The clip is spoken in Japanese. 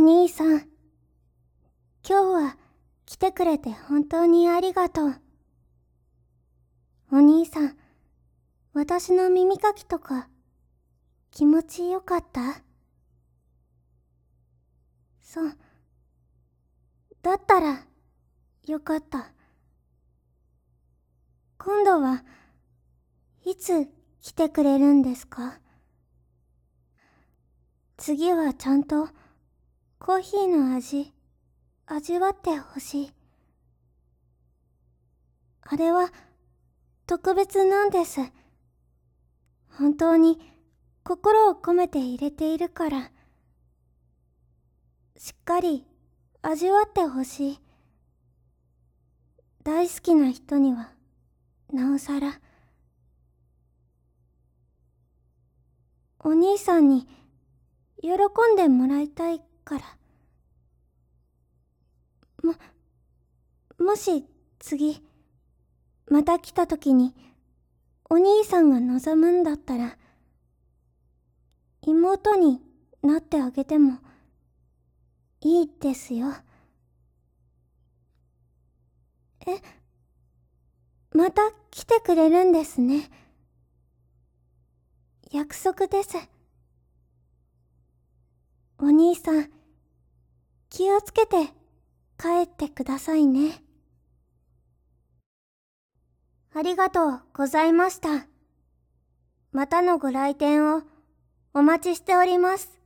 兄さん、今日は来てくれて本当にありがとう。お兄さん、私の耳かきとか気持ちよかった？そう。だったらよかった。今度はいつ来てくれるんですか？次はちゃんとコーヒーの味わってほしい。あれは特別なんです。本当に心を込めて入れているから、しっかり味わってほしい。大好きな人にはなおさら。お兄さんに喜んでもらいたいから。もし次また来た時にお兄さんが望むんだったら、妹になってあげてもいいですよ。また来てくれるんですね。約束です。お兄さん、気をつけて帰ってくださいね。ありがとうございました。またのご来店をお待ちしております。